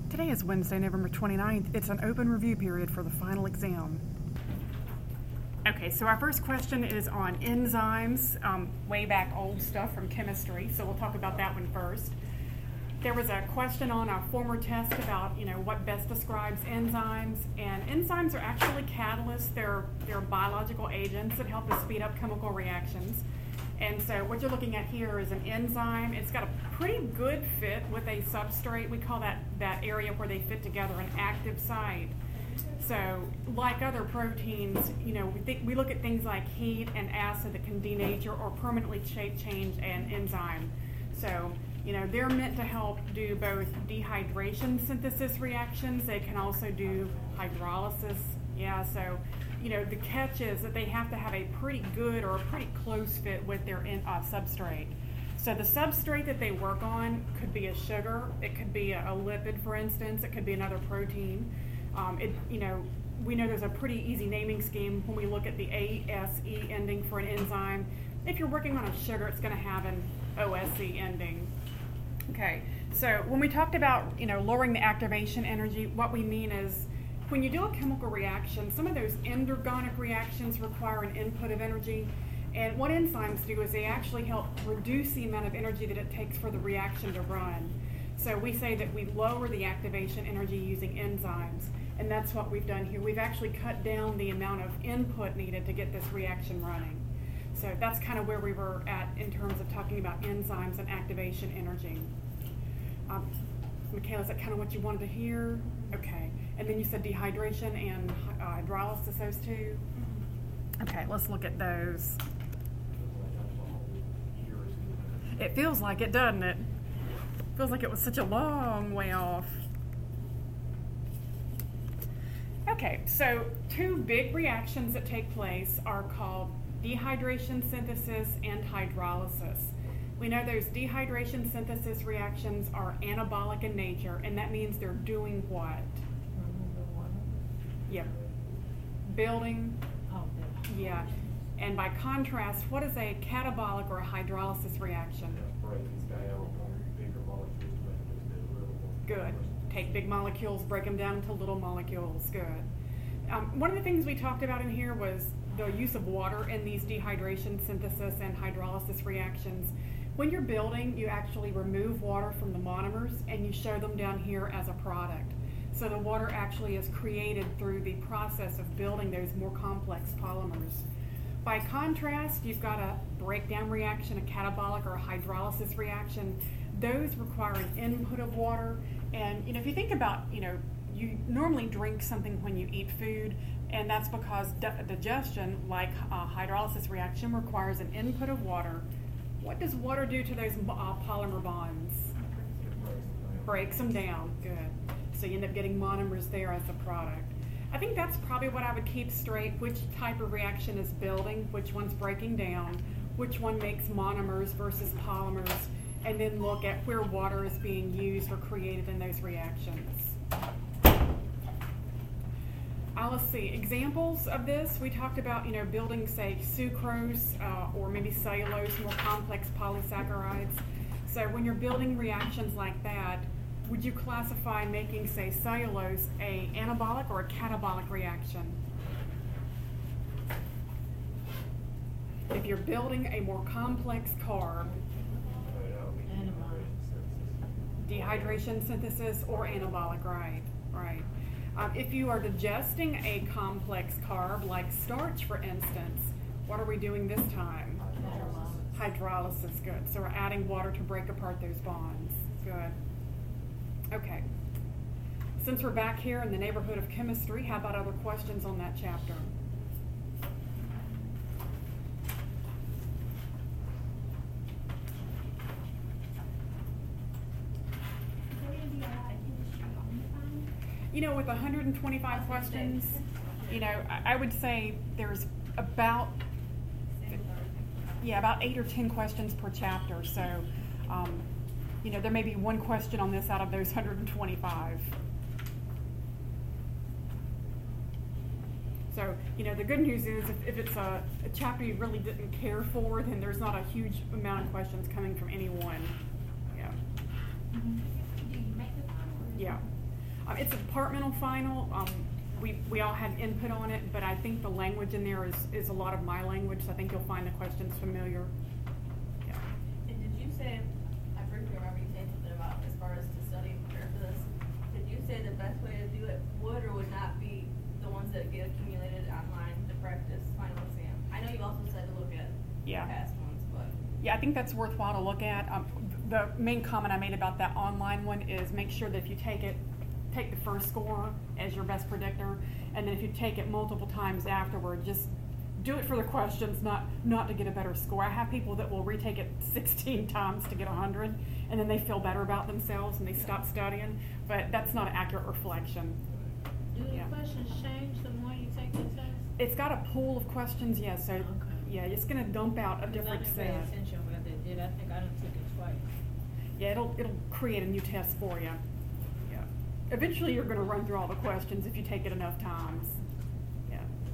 Today is Wednesday, November 29th. It's an open review period for the final exam. Okay, so our first question is on enzymes, way back old stuff from chemistry, so we'll talk about that one first. There was a question on a former test about, what best describes enzymes, and enzymes are actually catalysts. They're biological agents that help us speed up chemical reactions. And so what you're looking at here is an enzyme. It's got a pretty good fit with a substrate. We call that area where they fit together an active site. So like other proteins, we look at things like heat and acid that can denature or permanently shape change an enzyme. So, they're meant to help do both dehydration synthesis reactions. They can also do hydrolysis. The catch is that they have to have a pretty good or a pretty close fit with their substrate. So the substrate that they work on could be a sugar, it could be a lipid, for instance, it could be another protein. We know there's a pretty easy naming scheme when we look at the ASE ending for an enzyme. If you're working on a sugar, it's going to have an OSE ending. Okay, so when we talked about, lowering the activation energy, what we mean is when you do a chemical reaction, some of those endergonic reactions require an input of energy. And what enzymes do is they actually help reduce the amount of energy that it takes for the reaction to run. So we say that we lower the activation energy using enzymes. And that's what we've done here. We've actually cut down the amount of input needed to get this reaction running. So that's kind of where we were at in terms of talking about enzymes and activation energy. Michaela, is that kind of what you wanted to hear? Okay. And then you said dehydration and hydrolysis, those two? Okay, let's look at those. It feels like it, doesn't it? Feels like it was such a long way off. Okay, so two big reactions that take place are called dehydration synthesis and hydrolysis. We know those dehydration synthesis reactions are anabolic in nature, and that means they're doing what? Yeah. Building. Yeah. And by contrast, what is a catabolic or a hydrolysis reaction? Good. Take big molecules, break them down into little molecules. Good. One of the things we talked about in here was the use of water in these dehydration synthesis and hydrolysis reactions. When you're building, you actually remove water from the monomers and you show them down here as a product. So the water actually is created through the process of building those more complex polymers. By contrast, you've got a breakdown reaction, a catabolic or a hydrolysis reaction. Those require an input of water. And if you think about, you normally drink something when you eat food, and that's because digestion, like a hydrolysis reaction, requires an input of water. What does water do to those polymer bonds? Breaks them down. Good. So you end up getting monomers there as a product. I think that's probably what I would keep straight, which type of reaction is building, which one's breaking down, which one makes monomers versus polymers, and then look at where water is being used or created in those reactions. Let's see, examples of this, we talked about, building, say, sucrose or maybe cellulose, more complex polysaccharides. So when you're building reactions like that, would you classify making, say, cellulose a anabolic or a catabolic reaction? If you're building a more complex carb, dehydration synthesis or anabolic, right. If you are digesting a complex carb like starch, for instance, what are we doing this time? Hydrolysis, good. So we're adding water to break apart those bonds. Good. Okay. Since we're back here in the neighborhood of chemistry, how about other questions on that chapter? With 125 questions, I would say there's about 8 or 10 questions per chapter. So, there may be one question on this out of those 125. So, the good news is if it's a chapter you really didn't care for, then there's not a huge amount of questions coming from anyone. Yeah. Do you make the time? Yeah. It's a departmental final. We all had input on it, but I think the language in there is a lot of my language, so I think you'll find the questions familiar. Yeah. And did you say, I briefly remember you saying something about as far as to study and prepare for this, did you say the best way to do it would or would not be the ones that get accumulated online to practice final exam? I know you also said to look at past ones, but. Yeah, I think that's worthwhile to look at. The main comment I made about that online one is make sure that if you take the first score as your best predictor, and then if you take it multiple times afterward, just do it for the questions, not to get a better score. I have people that will retake it 16 times to get 100, and then they feel better about themselves and they stop studying, but that's not an accurate reflection. Do the questions change the more you take the test? It's got a pool of questions, yes, so yeah, it's going to dump out a different set. I didn't pay attention whether it did. I think I done took it twice. Yeah, it'll create a new test for you. Yeah. Eventually you're going to run through all the questions if you take it enough times. Yeah.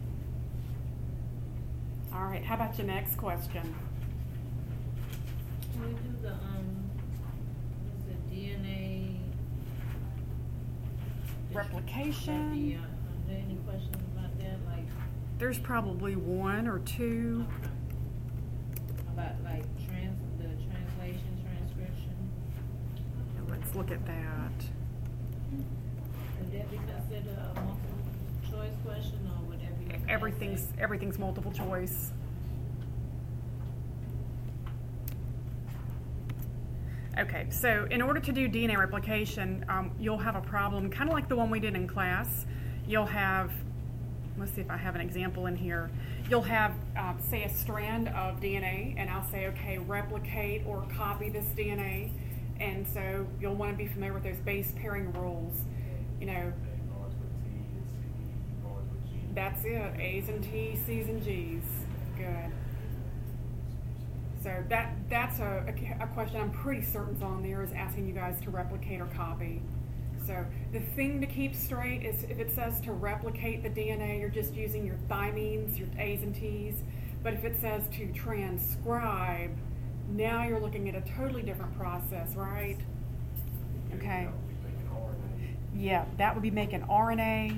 All right, how about your next question? Can we do the DNA replication? Are there any questions about that? Like, there's probably one or two. okay. About like the translation, transcription. Let's look at that. Would that be considered a multiple choice question, or would that be Everything's multiple choice. Okay, so in order to do DNA replication, you'll have a problem kind of like the one we did in class. You'll have, let's see if I have an example in here. You'll have, say, a strand of DNA, and I'll say, okay, replicate or copy this DNA. And so you'll want to be familiar with those base pairing rules. You know, that's it, A's and T's, C's and G's. Good. So that's a question I'm pretty certain's on there, is asking you guys to replicate or copy. So the thing to keep straight is if it says to replicate the DNA, you're just using your thymines, your A's and T's. But if it says to transcribe, now you're looking at a totally different process, right? Okay. Yeah, that would be making RNA.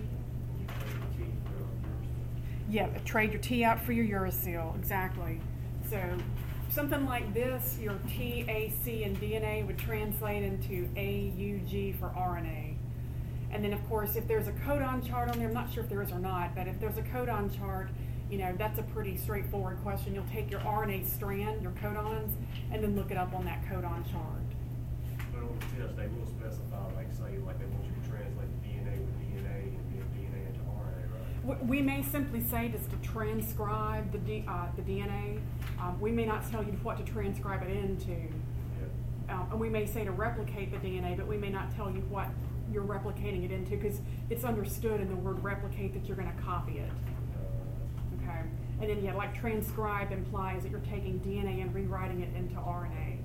Yeah, trade your T out for your uracil, exactly. So something like this, your T, A, C, and DNA would translate into A, U, G for RNA. And then, of course, if there's a codon chart on there, I'm not sure if there is or not, but if there's a codon chart, you know, that's a pretty straightforward question. You'll take your RNA strand, your codons, and then look it up on that codon chart. But on the test, they will specify, like, say, like they want you to translate DNA with DNA and then DNA into RNA, right? We may simply say just to transcribe the DNA. We may not tell you what to transcribe it into. Yeah. And we may say to replicate the DNA, but we may not tell you what you're replicating it into, because it's understood in the word replicate that you're going to copy it. Okay. And then, yeah, like transcribe implies that you're taking DNA and rewriting it into RNA.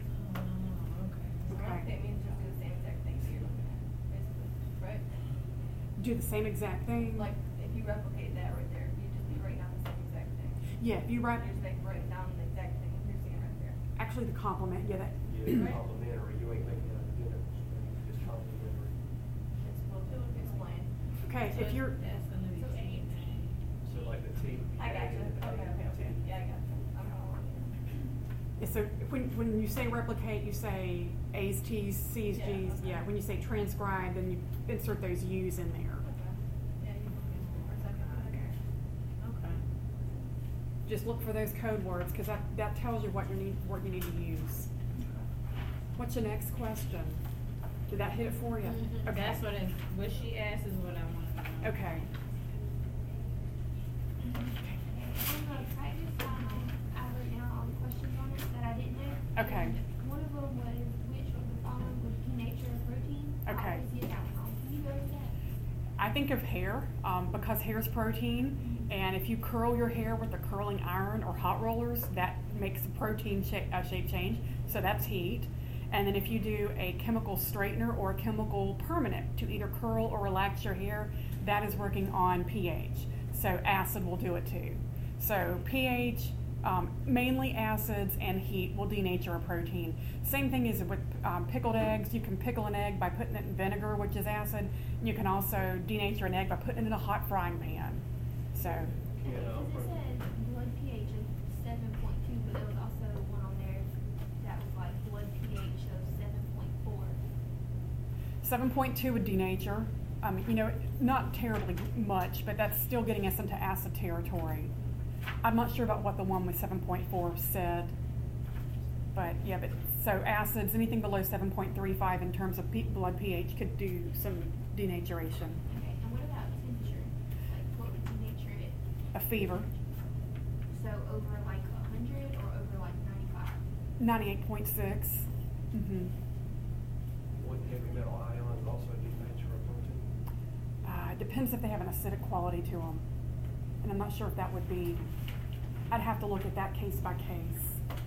Okay. Replicate means just do the same exact thing that you're looking at, basically, right? Do the same exact thing? Like, if you replicate that right there, you just be writing down the same exact thing. Yeah, if you write... You're just like writing down the exact thing you're seeing right there. Actually, the complement, yeah, that... Yeah, it's complementary. You ain't making a difference. It's complementary. It's supposed to explain. Okay, So if you're... that's gonna be A. So like the T. I got you. Okay. Yeah, I got you. I'm Yeah, so when you say replicate, you say A's, T's, C's, Yeah, G's. okay. Yeah, when you say transcribe, then you insert those U's in there. Yeah, you for a second. Okay. Just look for those code words, because that tells you what you need to use. What's your next question? Did that hit it for you? Mm-hmm. Okay. That's what she asked is what I want to know. Okay. On the practice line, I wrote down all the questions on it that I didn't know. Okay. And one of them was which of the following would be nature of protein? Okay. I see it outcome. Can you go with that? I think of hair, because hair is protein, and if you curl your hair with a curling iron or hot rollers, that makes a protein shape change, so that's heat. And then if you do a chemical straightener or a chemical permanent to either curl or relax your hair, that is working on pH. So acid will do it too. So pH, Mainly acids and heat will denature a protein. Same thing is with pickled eggs. You can pickle an egg by putting it in vinegar, which is acid. And you can also denature an egg by putting it in a hot frying pan. So, Okay, because it said blood pH of 7.2, but there was also one on there that was like blood pH of 7.4. 7.2 would denature. Not terribly much, but that's still getting us into acid territory. I'm not sure about what the one with 7.4 said, but yeah, so acids, anything below 7.35 in terms of blood pH could do some denaturation. Okay, and what about temperature? Like, what would denature it? A fever, So over like 100 or over like 95? 98.6. Mm-hmm. Would heavy metal ions also denature a protein? It depends if they have an acidic quality to them. And I'm not sure if that would be, I'd have to look at that case by case.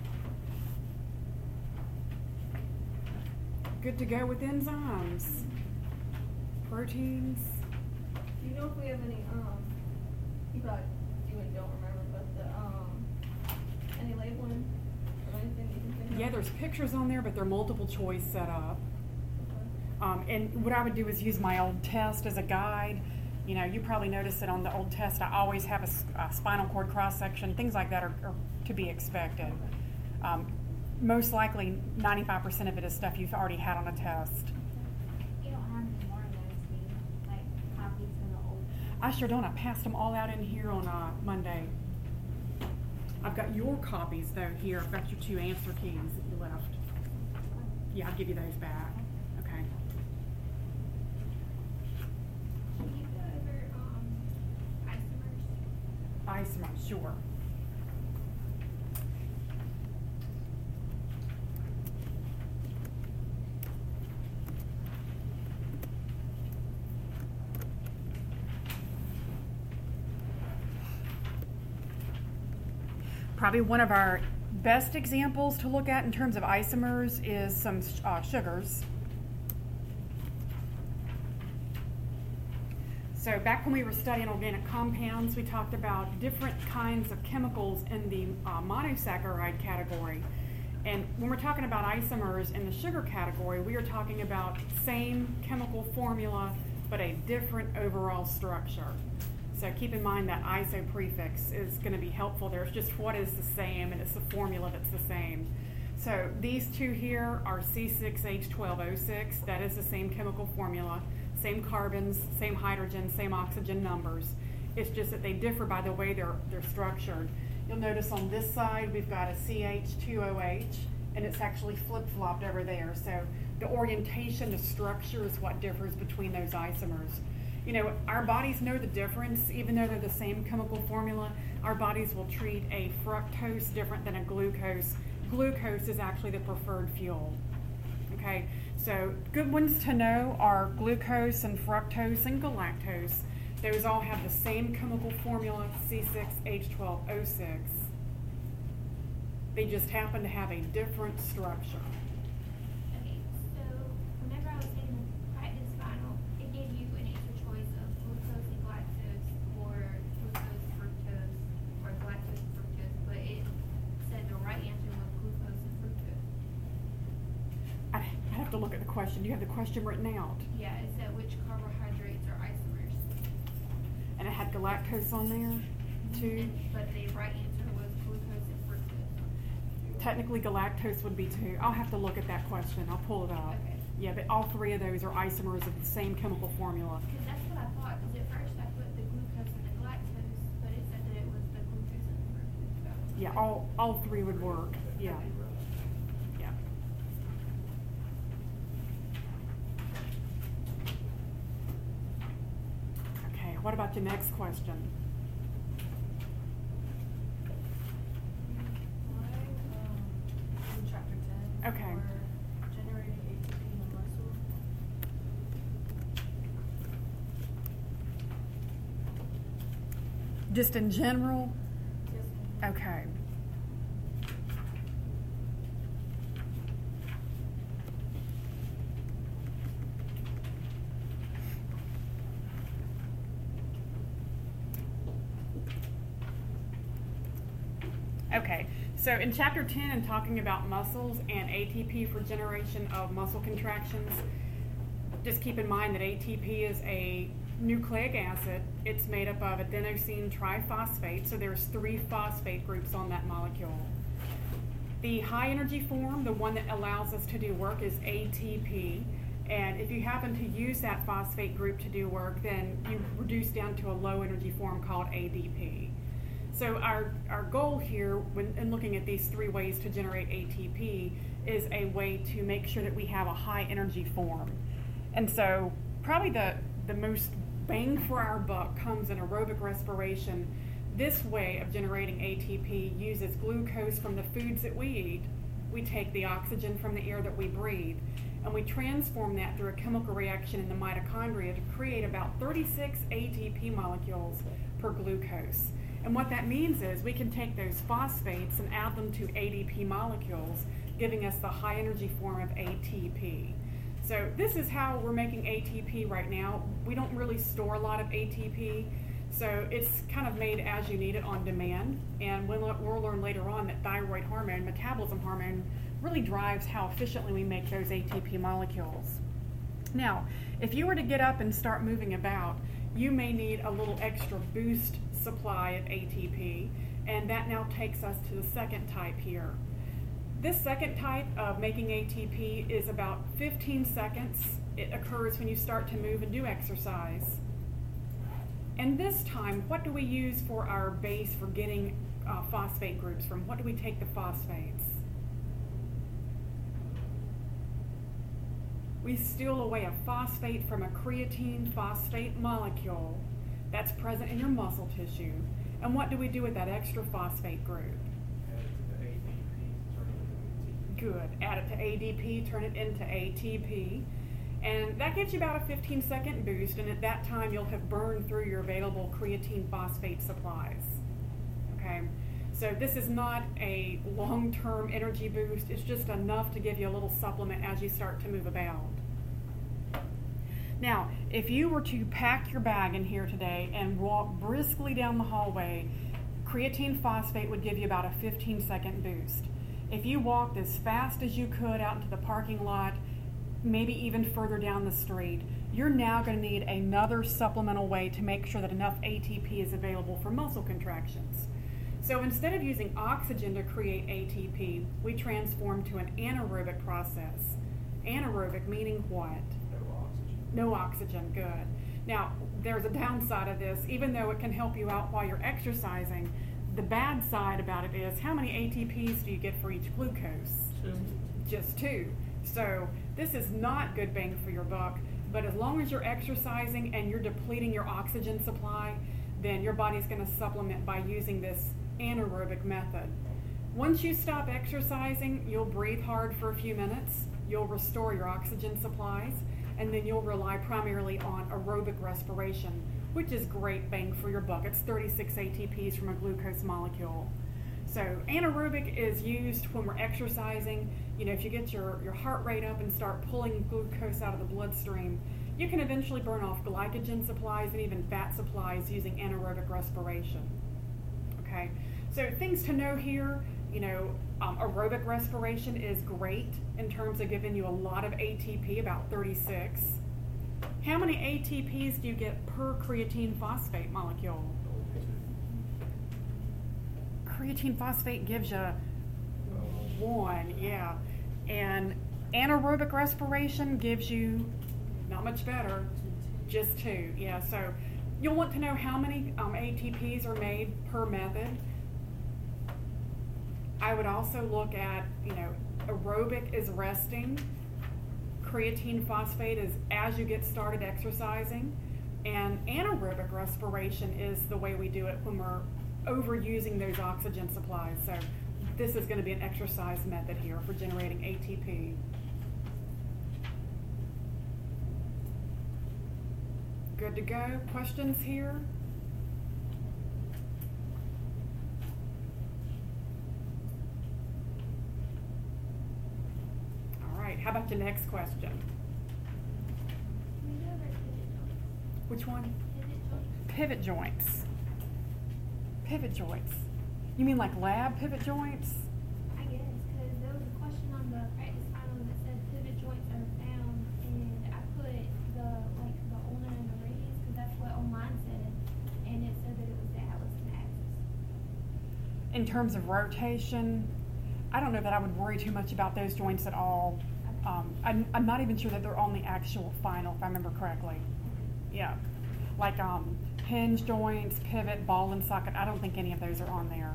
Good to go with enzymes. Proteins. Do you know if we have any, you probably do and don't remember, but any labeling or anything you can think of? Yeah, there's pictures on there, but they're multiple choice set up. Okay. And what I would do is use my old test as a guide. You probably noticed that on the old test, I always have a spinal cord cross-section. Things like that are to be expected. Most likely, 95% of it is stuff you've already had on a test. You don't have any more of those, do you? Like copies of the old. I sure don't. I passed them all out in here on Monday. I've got your copies, though, here. I've got your 2 answer keys that you left. Yeah, I'll give you those back. Okay. Can you go over isomers? Isomers, sure. Probably one of our best examples to look at in terms of isomers is some sugars. So back when we were studying organic compounds, we talked about different kinds of chemicals in the monosaccharide category. And when we're talking about isomers in the sugar category, we are talking about same chemical formula, but a different overall structure. So keep in mind that iso prefix is going to be helpful. There's just what is the same, and it's the formula that's the same. So these two here are C6H12O6. That is the same chemical formula, same carbons, same hydrogen, same oxygen numbers. It's just that they differ by the way they're structured. You'll notice on this side we've got a CH2OH, and it's actually flip-flopped over there. So the orientation, the structure is what differs between those isomers. Our bodies know the difference. Even though they're the same chemical formula, our bodies will treat a fructose different than a glucose. Glucose is actually the preferred fuel. Okay, so good ones to know are glucose and fructose and galactose. Those all have the same chemical formula, C6H12O6. They just happen to have a different structure. Okay, so whenever I was taking the practice final, it gave you an answer choice of glucose and galactose, or glucose fructose, or galactose fructose, but it said the right answer was glucose and fructose. I have to look at the question. Do you have the question written out? Yeah, it said which carbohydrates are isomers. And it had galactose on there too. But the right answer was glucose and fructose. Technically, galactose would be too. I'll have to look at that question. I'll pull it up. Okay. Yeah, but all 3 of those are isomers of the same chemical formula. Because that's what I thought, because at first I put the glucose and the galactose, but it said that it was the glucose and the fructose. So- Yeah, all 3 would work. Yeah. Yeah. Okay, what about your next question? In chapter 10. Okay. For generating ATP in the muscle. Just in general? Yes, ma'am. Okay. Okay, so in chapter 10, in talking about muscles and ATP for generation of muscle contractions, just keep in mind that ATP is a nucleic acid. It's made up of adenosine triphosphate, so there's 3 phosphate groups on that molecule. The high energy form, the one that allows us to do work, is ATP. And if you happen to use that phosphate group to do work, then you reduce down to a low energy form called ADP. So our goal here when in looking at these 3 ways to generate ATP is a way to make sure that we have a high energy form. And so probably the most bang for our buck comes in aerobic respiration. This way of generating ATP uses glucose from the foods that we eat. We take the oxygen from the air that we breathe, and we transform that through a chemical reaction in the mitochondria to create about 36 ATP molecules per glucose. And what that means is we can take those phosphates and add them to ADP molecules, giving us the high energy form of ATP. So this is how we're making ATP right now. We don't really store a lot of ATP, so it's kind of made as you need it on demand. And we'll learn later on that thyroid hormone, metabolism hormone, really drives how efficiently we make those ATP molecules. Now, if you were to get up and start moving about, you may need a little extra boost supply of ATP, and that now takes us to the second type here. This second type of making ATP is about 15 seconds. It occurs when you start to move and do exercise. And this time, what do we use for our base for getting phosphate groups from? What do we take the phosphates? We steal away a phosphate from a creatine phosphate molecule that's present in your muscle tissue. And what do we do with that extra phosphate group? Good. Add it to ADP, turn it into ATP. And that gives you about a 15-second boost, and at that time you'll have burned through your available creatine phosphate supplies. Okay? So this is not a long-term energy boost. It's just enough to give you a little supplement as you start to move about. Now, if you were to pack your bag in here today and walk briskly down the hallway, creatine phosphate would give you about a 15-second boost. If you walked as fast as you could out into the parking lot, maybe even further down the street, you're now going to need another supplemental way to make sure that enough ATP is available for muscle contractions. So instead of using oxygen to create ATP, we transform to an anaerobic process. Anaerobic meaning what? No oxygen, good. Now, there's a downside of this. Even though it can help you out while you're exercising, the bad side about it is how many ATPs do you get for each glucose? 2. Just 2. So this is not good bang for your buck, but as long as you're exercising and you're depleting your oxygen supply, then your body's going to supplement by using this anaerobic method. Once you stop exercising, you'll breathe hard for a few minutes, you'll restore your oxygen supplies, and then you'll rely primarily on aerobic respiration, which is great bang for your buck. It's 36 ATPs from a glucose molecule. So anaerobic is used when we're exercising. You know, if you get your heart rate up and start pulling glucose out of the bloodstream, you can eventually burn off glycogen supplies and even fat supplies using anaerobic respiration. Okay, so things to know here, you know, aerobic respiration is great in terms of giving you a lot of ATP, about 36. How many ATPs do you get per creatine phosphate molecule? Creatine phosphate gives you 1, yeah. And anaerobic respiration gives you not much better, just 2, yeah. So you'll want to know how many ATPs are made per method. I would also look at, you know, aerobic is resting. Creatine phosphate is as you get started exercising. And anaerobic respiration is the way we do it when we're overusing those oxygen supplies. So this is going to be an exercise method here for generating ATP. Good to go? Questions here? All right, how about your next question? We know about pivot joints. Which one? Pivot joints. Pivot joints. Pivot joints. You mean like lab pivot joints? I guess, because there was a question on the practice final that said pivot joints are found, and I put the ulnar and the radius, because that's what online said, and it said that it was the atlas and axis. In terms of rotation, I don't know that I would worry too much about those joints at all. I'm not even sure that they're on the actual final, if I remember correctly. Yeah. Like hinge joints, pivot, ball and socket, I don't think any of those are on there.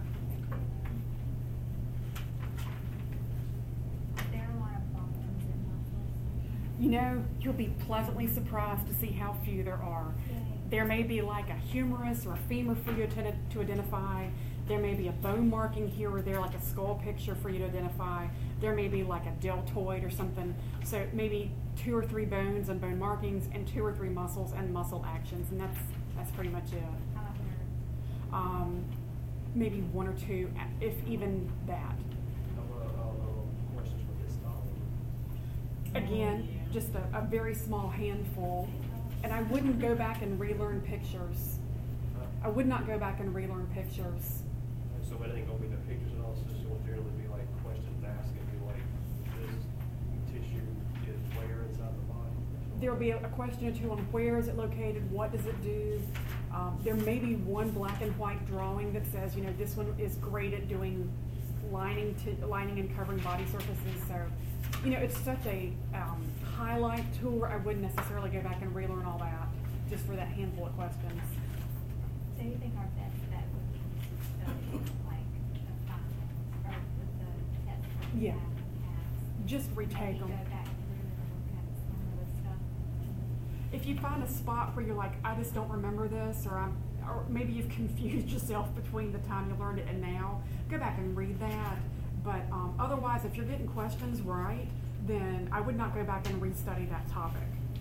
There are a lot of bones and muscles. You know, you'll be pleasantly surprised to see how few there are. Yay. There may be like a humerus or a femur for you to identify. There may be a bone marking here or there, like a skull picture for you to identify. There may be like a deltoid or something. So maybe 2 or 3 bones and bone markings, and 2 or 3 muscles and muscle actions, and that's pretty much it. How about nerves? Maybe 1 or 2, if even that. How about questions for histology? Again, just a very small handful, and I wouldn't go back and relearn pictures. I would not go back and relearn pictures. So it ain't gonna be the pictures and all, so it's gonna generally be like questions asked, and be like, this tissue is where inside the body? There'll be a question or 2 on where is it located, what does it do. There may be 1 black and white drawing that says, you know, this one is great at doing lining and covering body surfaces. So, you know, it's such a highlight tool. I wouldn't necessarily go back and relearn all that just for that handful of questions. So you think our best bet would be to study like the final, or with the tests that we Yeah. have in the past? Just retake Maybe them. go back through and look at some of the stuff. If you find a spot where you're like, I just don't remember this, or maybe you've confused yourself between the time you learned it and now, go back and read that. But otherwise, if you're getting questions right, then I would not go back and restudy that topic.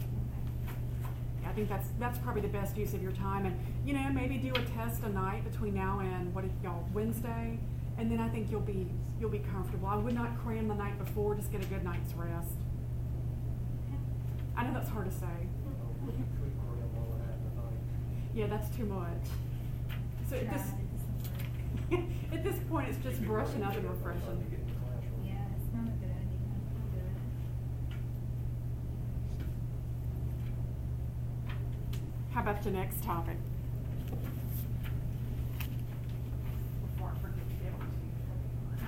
I think that's probably the best use of your time, and you know, maybe do a test a night between now and Wednesday, and then I think you'll be comfortable. I would not cram the night before. Just get a good night's rest. I know that's hard to say. You could cram all of that in the night. Yeah, that's too much. So Tried, it doesn't work. at this point, it's just You could brushing really up and get it by the time refreshing. you get in the classroom. Yeah, it's not a good idea. I'll do it. How about your next topic? Before I forget to get on to you.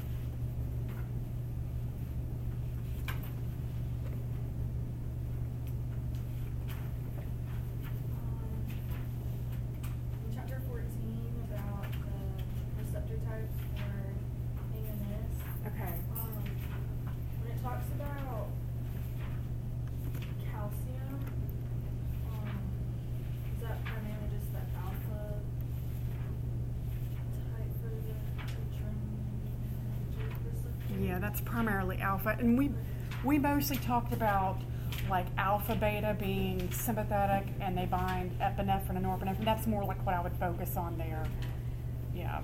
In chapter 14 about the receptor types for ANS, Okay. when it talks about calcium, is that primarily just the alpha type for the adrenergic receptor? Yeah, that's primarily alpha, and we mostly talked about like alpha beta being sympathetic, and they bind epinephrine and norepinephrine. That's more like what I would focus on there. Yeah.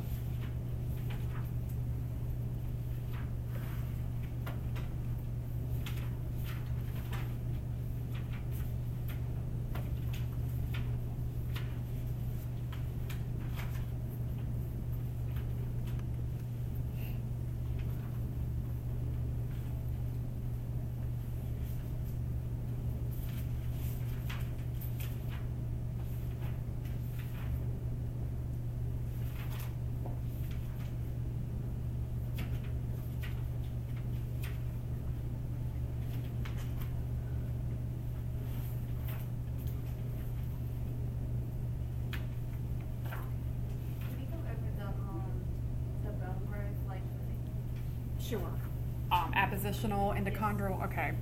Can we go over the bone growth, like, Sure. Appositional, endochondral. Okay.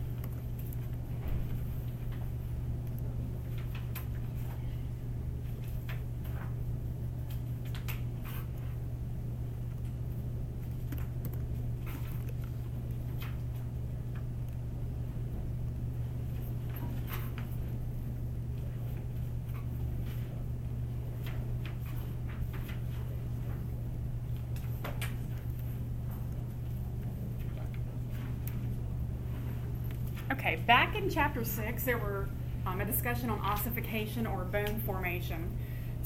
Okay, back in chapter 6, there were a discussion on ossification or bone formation.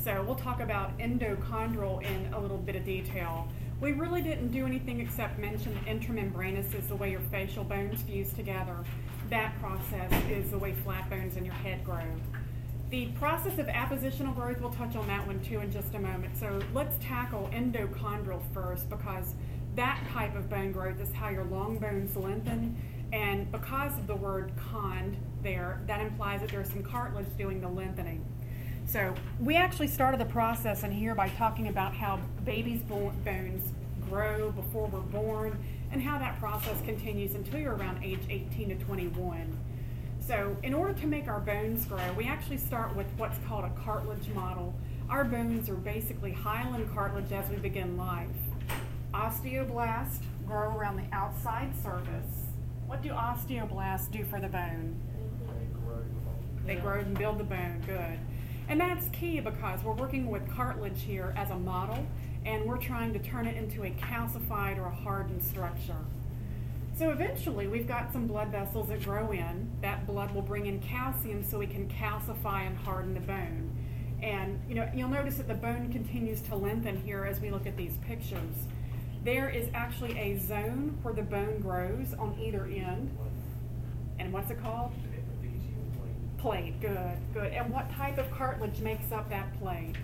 So we'll talk about endochondral in a little bit of detail. We really didn't do anything except mention intramembranous is the way your facial bones fuse together. That process is the way flat bones in your head grow. The process of appositional growth, we'll touch on that one too in just a moment. So let's tackle endochondral first, because that type of bone growth is how your long bones lengthen, and because of the word chond there, that implies that there's some cartilage doing the lengthening. So we actually started the process in here by talking about how babies' bones grow before we're born and how that process continues until you're around age 18 to 21. So in order to make our bones grow, we actually start with what's called a cartilage model. Our bones are basically hyaline cartilage as we begin life. Osteoblasts grow around the outside surface. What do osteoblasts do for the bone? They grow and build the bone, good. And that's key because we're working with cartilage here as a model, and we're trying to turn it into a calcified or a hardened structure. So eventually we've got some blood vessels that grow in. That blood will bring in calcium so we can calcify and harden the bone. And you'll notice that the bone continues to lengthen here as we look at these pictures. There is actually a zone where the bone grows on either end. And what's it called? Plate, good, good. And what type of cartilage makes up that plate?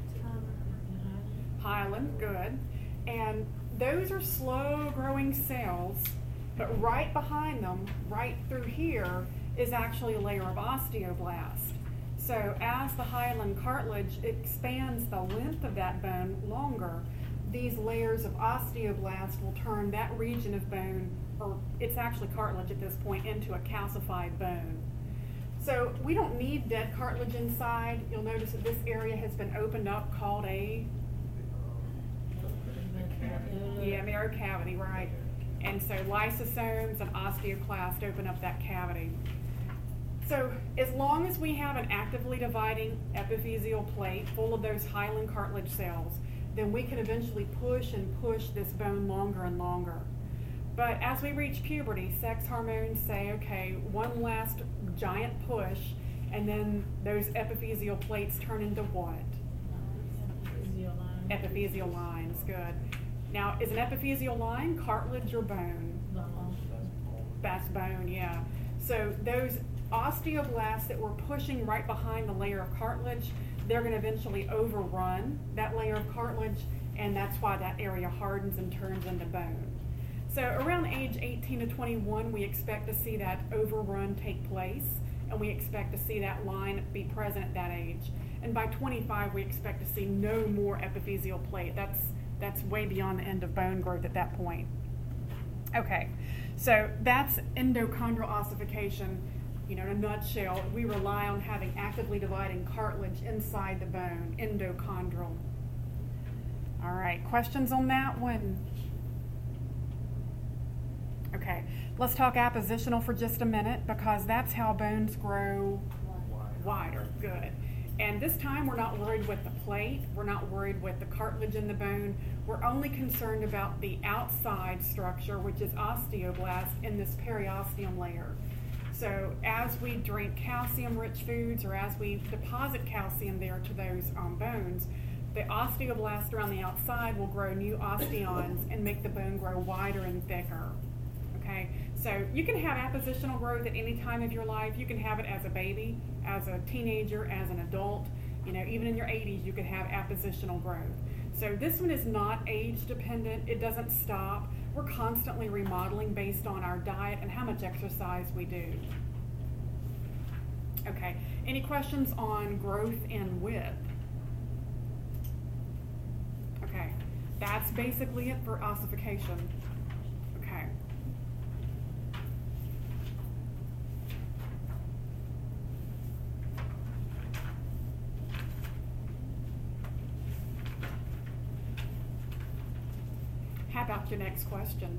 Hyaline, good. And those are slow growing cells, but right behind them, right through here, is actually a layer of osteoblast. So as the hyaline cartilage expands the length of that bone longer, these layers of osteoblast will turn that region of bone, or it's actually cartilage at this point, into a calcified bone. So we don't need dead cartilage inside. You'll notice that this area has been opened up, called a narrow cavity, right? And so lysosomes and osteoclasts open up that cavity. So as long as we have an actively dividing epiphyseal plate full of those hyaline cartilage cells, then we can eventually push and push this bone longer and longer. But as we reach puberty, sex hormones say, okay, one last giant push, and then those epiphyseal plates turn into what? Epiphyseal lines, good. Now, is an epiphyseal line cartilage or bone? That's bone, yeah. So those osteoblasts that we're pushing right behind the layer of cartilage, they're going to eventually overrun that layer of cartilage, and that's why that area hardens and turns into bone. So around age 18 to 21, we expect to see that overrun take place, and we expect to see that line be present at that age. And by 25, we expect to see no more epiphyseal plate. That's way beyond the end of bone growth at that point. Okay, so that's endochondral ossification. In a nutshell, we rely on having actively dividing cartilage inside the bone, endochondral. All right, questions on that one? Okay, let's talk appositional for just a minute, because that's how bones grow wider. Good. And this time we're not worried with the plate, we're not worried with the cartilage in the bone, we're only concerned about the outside structure, which is osteoblast in this periosteum layer. So as we drink calcium-rich foods, or as we deposit calcium there to those bones, the osteoblast around the outside will grow new osteons and make the bone grow wider and thicker. Okay, so you can have appositional growth at any time of your life. You can have it as a baby, as a teenager, as an adult. Even in your 80s, you could have appositional growth. So this one is not age dependent. It doesn't stop. We're constantly remodeling based on our diet and how much exercise we do. Okay, any questions on growth and width? Okay, that's basically it for ossification. Okay. How about your next question?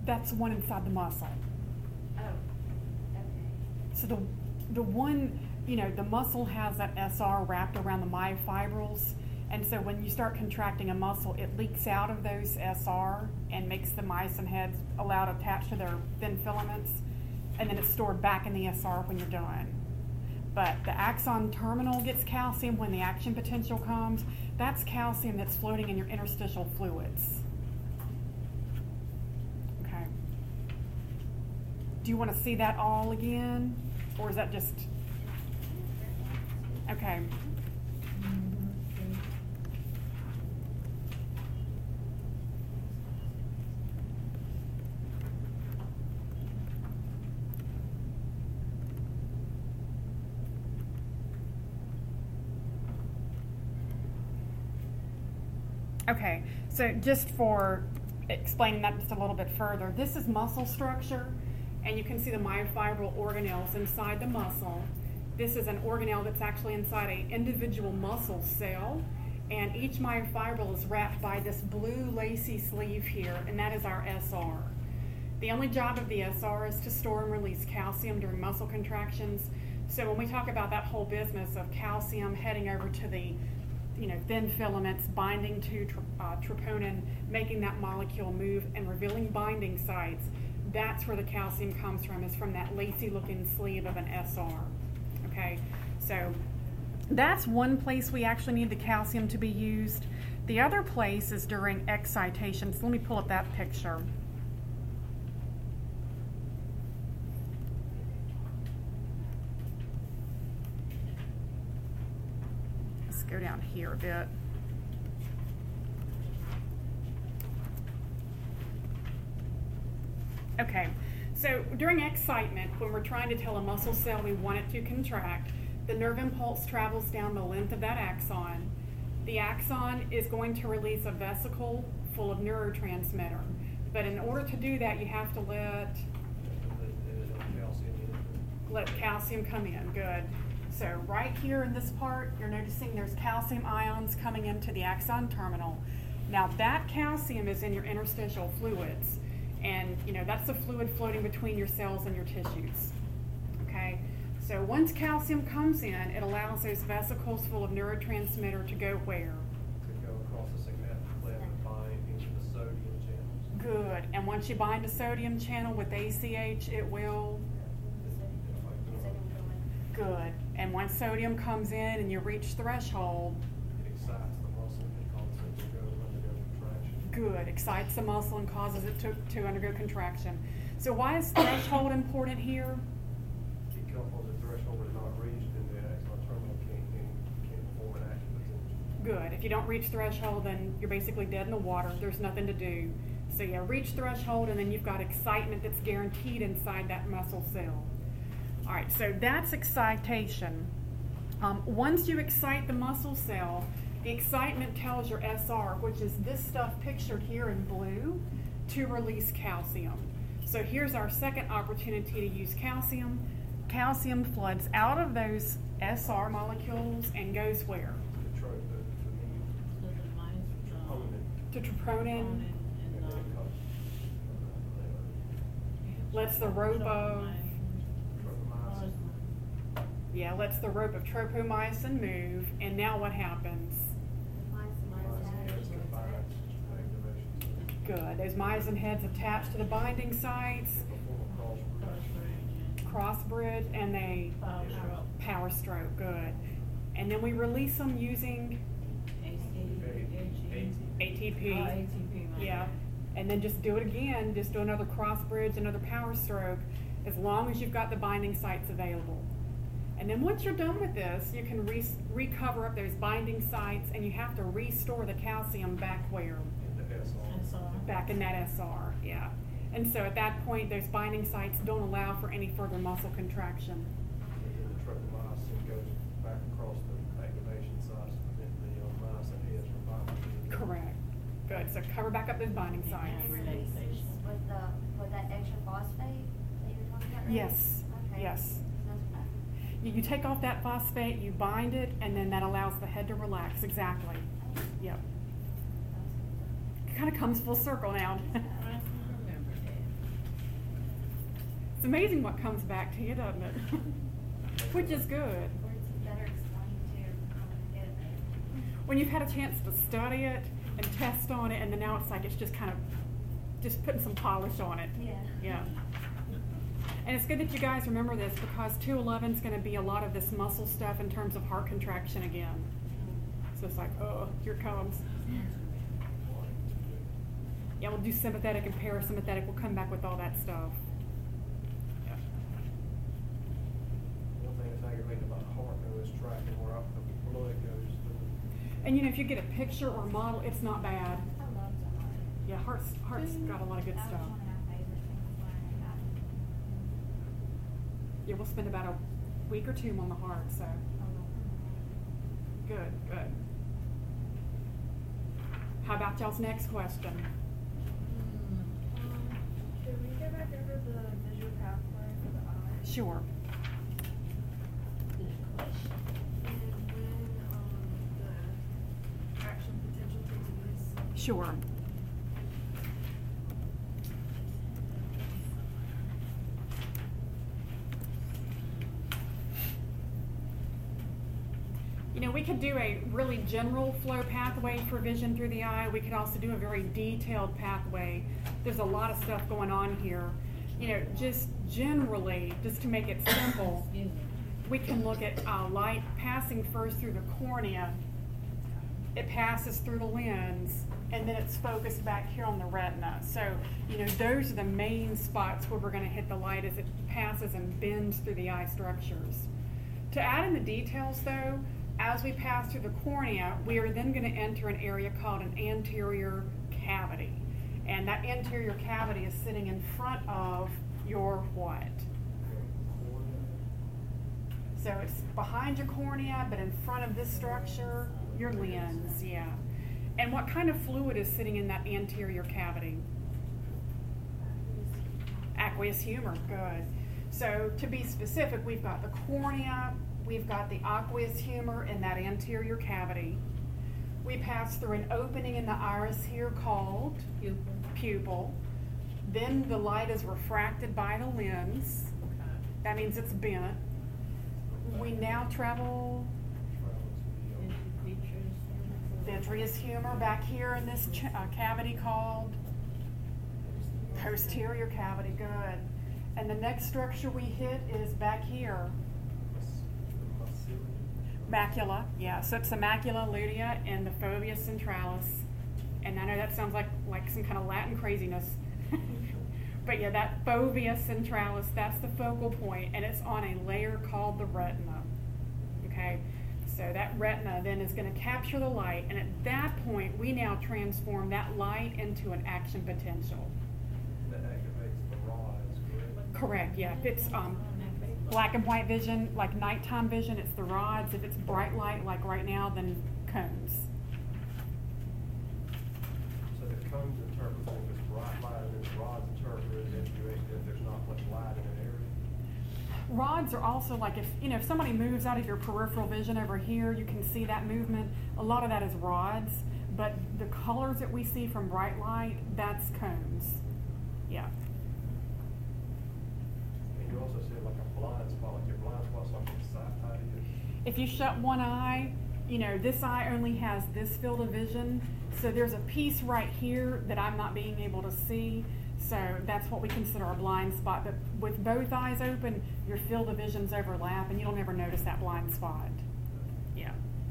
That's one inside the muscle. Oh, okay. So the one, the muscle has that SR wrapped around the myofibrils, and so when you start contracting a muscle, it leaks out of those SR and makes the myosin heads allowed to attach to their thin filaments, and then it's stored back in the SR when you're done. But the axon terminal gets calcium when the action potential comes. That's calcium that's floating in your interstitial fluids. Okay. Do you want to see that all again? Or is that just... Okay. Okay, so just for explaining that just a little bit further, this is muscle structure, and you can see the myofibril organelles inside the muscle. This is an organelle that's actually inside an individual muscle cell, and each myofibril is wrapped by this blue lacy sleeve here, and that is our SR. The only job of the SR is to store and release calcium during muscle contractions. So when we talk about that whole business of calcium heading over to the thin filaments, binding to troponin, making that molecule move and revealing binding sites, that's where the calcium comes from, is from that lacy looking sleeve of an SR. Okay, so that's one place we actually need the calcium to be used. The other place is during excitation. So let me pull up that picture. Go down here a bit. Okay, so during excitement, when we're trying to tell a muscle cell we want it to contract, the nerve impulse travels down the length of that axon. The axon is going to release a vesicle full of neurotransmitter. But in order to do that, you have to let calcium come in. Good. So right here in this part, you're noticing there's calcium ions coming into the axon terminal. Now that calcium is in your interstitial fluids, and that's the fluid floating between your cells and your tissues. Okay, so once calcium comes in, it allows those vesicles full of neurotransmitter to go where? To go across the synaptic cleft and bind into the sodium channels. Good, and once you bind a sodium channel with ACH, it will? Good. And once sodium comes in and you reach threshold, it excites the muscle and causes it to undergo contraction. Good. Excites the muscle and causes it to undergo contraction. So why is threshold important here? Because the threshold is not reached, and the axon terminal can't form an active potential. Good. If you don't reach threshold, then you're basically dead in the water. There's nothing to do. So you reach threshold, and then you've got excitement that's guaranteed inside that muscle cell. All right, so that's excitation. Once you excite the muscle cell, the excitement tells your SR, which is this stuff pictured here in blue, to release calcium. So here's our second opportunity to use calcium. Calcium floods out of those SR molecules and goes where? To troponin. Lets the rope of lets the rope of tropomyosin move, and now what happens? Good. Those myosin heads attach to the binding sites, cross bridge, and they power stroke. Good. And then we release them using ATP. Yeah. And then just do it again. Just do another cross bridge, another power stroke, as long as you've got the binding sites available. And then once you're done with this, you can recover up those binding sites, and you have to restore the calcium back where? Back in that SR, yeah. And so at that point, those binding sites don't allow for any further muscle contraction. And the tropomyosin goes back across the activation sites to prevent the myosin heads from binding. Correct. Good. So cover back up those binding sites. And release with that extra phosphate that you were talking about earlier? Yes. Okay. Yes. You take off that phosphate, you bind it, and then that allows the head to relax. Exactly. Yep. It kind of comes full circle now. It's amazing what comes back to you, doesn't it? Which is good. Or it's better explained to, get it. When you've had a chance to study it and test on it, and then now it's like it's just kind of just putting some polish on it. Yeah. Yeah. And it's good that you guys remember this because 211 is going to be a lot of this muscle stuff in terms of heart contraction again. So it's like, oh, here it comes. Yeah, we'll do sympathetic and parasympathetic. We'll come back with all that stuff. Yeah. One thing that's aggravating about the heart though is tracking where the blood goes to. And you know, if you get a picture or model, it's not bad. I love the heart. Yeah, heart's got a lot of good That was stuff. one of my favorite things learning about it. Yeah, we'll spend about a week or two on the heart, so good, good. How about y'all's next question? Could we go back over the visual pathway for the eye? Sure. Good question. And when, the action potential takes place? Sure. You know, we could do a really general flow pathway for vision through the eye. We could also do a very detailed pathway. There's a lot of stuff going on here. You know, just generally, just to make it simple, Excuse me. we can look at light passing first through the cornea. It passes through the lens, and then it's focused back here on the retina. So, you know, those are the main spots where we're going to hit the light as it passes and bends through the eye structures. To add in the details, though, as we pass through the cornea, we are then going to enter an area called an anterior cavity. And that anterior cavity is sitting in front of your what? So it's behind your cornea, but in front of this structure, your lens, yeah. And what kind of fluid is sitting in that anterior cavity? Aqueous humor, good. So to be specific, we've got the cornea, we've got the aqueous humor in that anterior cavity. We pass through an opening in the iris here called pupil. Then the light is refracted by the lens. That means it's bent. We now travel vitreous humor back here in this cavity called posterior cavity, good. And the next structure we hit is back here. Macula, yeah, so it's the macula lutea and the fovea centralis. And I know that sounds like some kind of Latin craziness. But yeah, that fovea centralis, that's the focal point, and it's on a layer called the retina. Okay, so that retina then is going to capture the light, and at that point, we now transform that light into an action potential. That activates the rods, correct? Correct, yeah. If it's black and white vision, like nighttime vision, it's the rods. If it's bright light, like right now, then cones. So the cones interpret if it's bright light, and then the rods interpret if there's not much light in an area. Rods are also like if somebody moves out of your peripheral vision over here, you can see that movement. A lot of that is rods, but the colors that we see from bright light, that's cones. Yeah. And you also said like a blind spot, like your blind spot's like the side of you. If you shut one eye, you know, this eye only has this field of vision, so there's a piece right here that I'm not being able to see. So that's what we consider a blind spot. But with both eyes open, your field of visions overlap, and you'll never notice that blind spot. Yeah.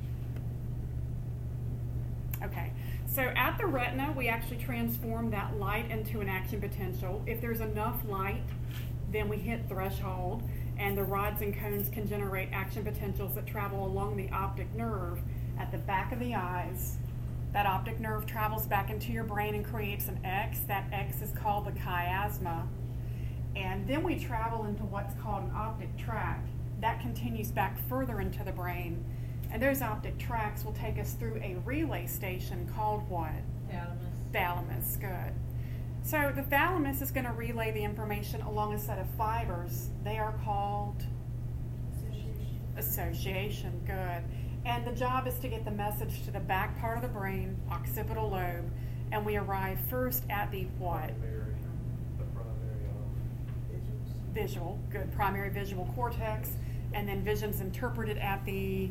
Okay. So at the retina, we actually transform that light into an action potential. If there's enough light, then we hit threshold, and the rods and cones can generate action potentials that travel along the optic nerve at the back of the eyes. That optic nerve travels back into your brain and creates an X. That X is called the chiasma. And then we travel into what's called an optic tract. That continues back further into the brain. And those optic tracts will take us through a relay station called what? Thalamus. Thalamus, good. So the thalamus is going to relay the information along a set of fibers. They are called association, good. And the job is to get the message to the back part of the brain, occipital lobe, and we arrive first at the what? The primary visual, good, primary visual cortex, and then vision's interpreted at the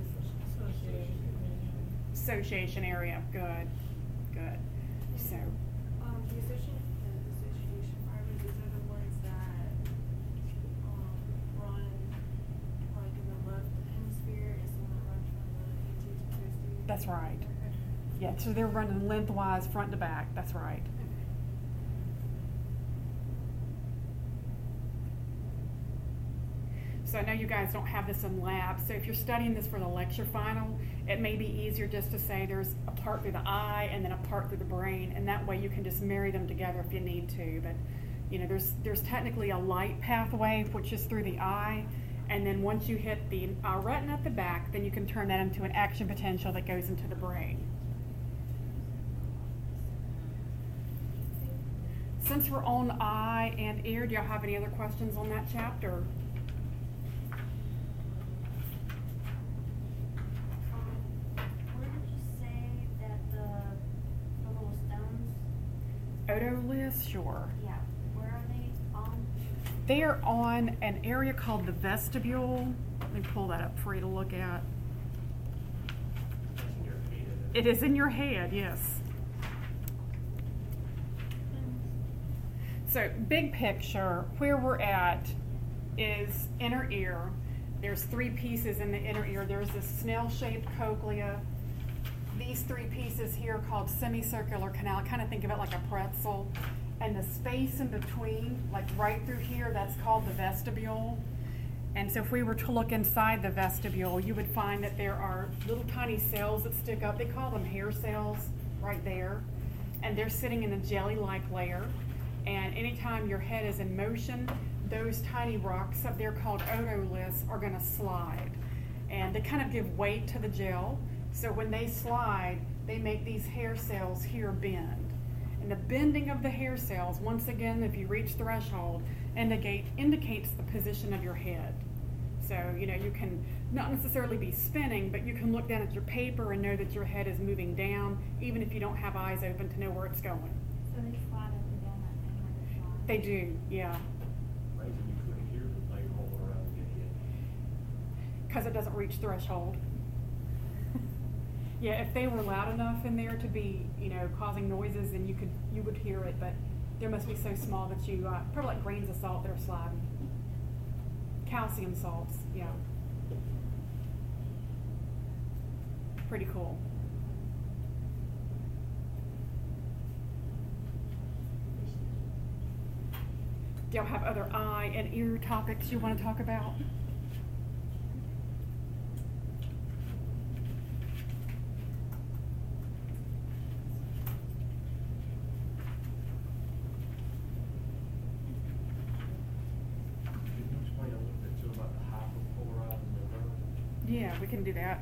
association area, good, good. So, The association fibers, these are the ones that run like in the left hemisphere, and some that run from the AT to posterior. that's right. Okay. Yeah, so they're running lengthwise, front to back, that's right. So I know you guys don't have this in lab, so if you're studying this for the lecture final, it may be easier just to say there's a part through the eye and then a part through the brain, and that way you can just marry them together if you need to. But you know, there's technically a light pathway which is through the eye, and then once you hit the retina at the back, then you can turn that into an action potential that goes into the brain. Since we're on eye and ear, do y'all have any other questions on that chapter? Where did you say that the little stones, Otoliths, sure. yeah, where are they on? They are on an area called the vestibule. Let me pull that up for you to look at. That's in your head. It is in your head, yes. So, big picture, where we're at is inner ear. There's three pieces in the inner ear. There's this snail-shaped cochlea. These three pieces here are called semicircular canal. Kind of think of it like a pretzel. And the space in between, like right through here, that's called the vestibule. And so if we were to look inside the vestibule, you would find that there are little tiny cells that stick up. They call them hair cells right there. And they're sitting in a jelly-like layer. And anytime your head is in motion, those tiny rocks up there called otoliths are going to slide. And they kind of give weight to the gel. So when they slide, they make these hair cells here bend. And the bending of the hair cells, once again, if you reach threshold, indicates the position of your head. So, you know, you can not necessarily be spinning, but you can look down at your paper and know that your head is moving down, even if you don't have eyes open to know where it's going. So they slide up and down that thing when they slide? They do, yeah. Amazing you couldn't hear the thing rolling around in your head. Because it doesn't reach threshold. Yeah, if they were loud enough in there to be, you know, causing noises, then you would hear it, but they must be so small that you, probably like grains of salt that are sliding. Calcium salts, yeah. Pretty cool. Do y'all have other eye and ear topics you want to talk about? Could you explain a little bit too about the hyperpolarizing the nerve? Yeah, we can do that.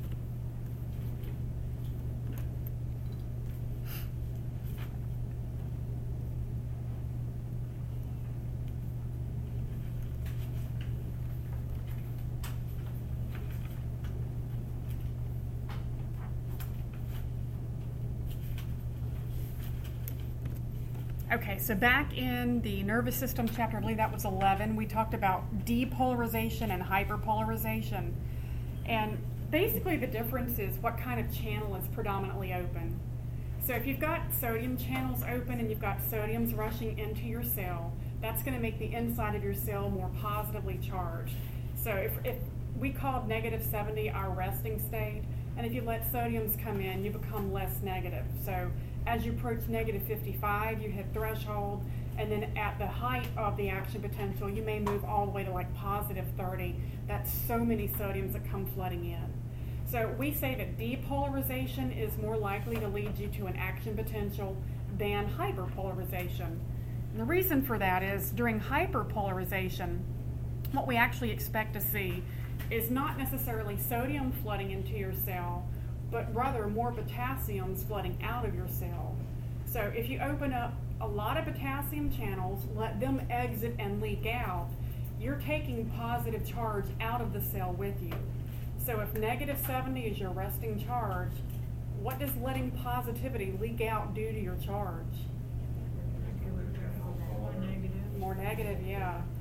Okay, so back in the nervous system chapter, I believe that was 11, we talked about depolarization and hyperpolarization. And basically the difference is what kind of channel is predominantly open. So if you've got sodium channels open and you've got sodiums rushing into your cell, that's going to make the inside of your cell more positively charged. So if we called -70 our resting state, and if you let sodiums come in, you become less negative. So as you approach -55, you hit threshold, and then at the height of the action potential, you may move all the way to like +30. That's so many sodiums that come flooding in. So we say that depolarization is more likely to lead you to an action potential than hyperpolarization. And the reason for that is during hyperpolarization, what we actually expect to see is not necessarily sodium flooding into your cell, but rather more potassiums flooding out of your cell. So if you open up a lot of potassium channels, let them exit and leak out, you're taking positive charge out of the cell with you. So if -70 is your resting charge, what does letting positivity leak out do to your charge? More negative. More negative, yeah.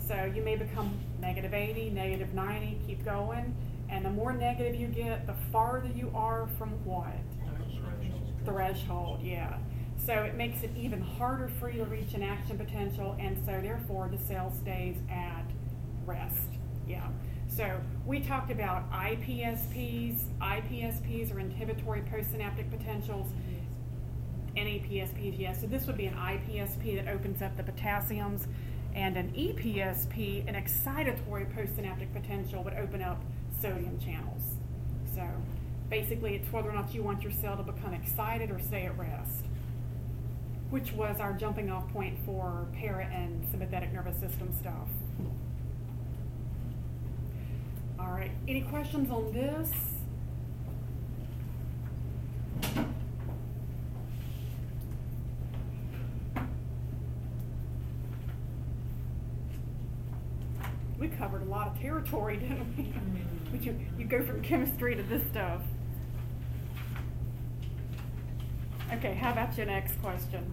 So you may become negative 80, negative 90, keep going. And the more negative you get, the farther you are from what? Threshold, yeah. So it makes it even harder for you to reach an action potential, and so therefore the cell stays at rest. Yeah. So we talked about IPSPs. IPSPs are inhibitory postsynaptic potentials. NAPSPs, yes. So this would be an IPSP that opens up the potassiums, and an EPSP, an excitatory postsynaptic potential, would open up sodium channels. So basically it's whether or not you want your cell to become excited or stay at rest, which was our jumping off point for para and sympathetic nervous system stuff. All right, any questions on this? We covered a lot of territory, didn't we? But you go from chemistry to this stuff. Okay, how about your next question?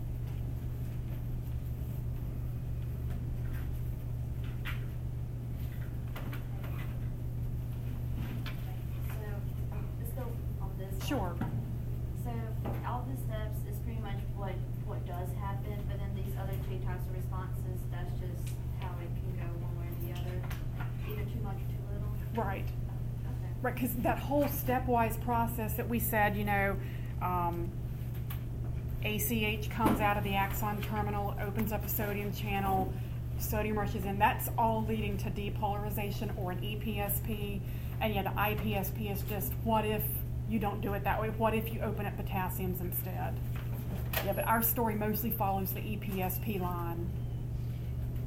So, let's go on this. Sure. So, all the steps is pretty much what does happen, but then these other two types of responses, that's just how it can go one way or the other, either too much or too little. Right. Okay. Right, because that whole stepwise process that we said, ACH comes out of the axon terminal, opens up a sodium channel, sodium rushes in. That's all leading to depolarization or an EPSP. And yeah, the IPSP is just what if you don't do it that way? What if you open up potassiums instead? Yeah, but our story mostly follows the EPSP line.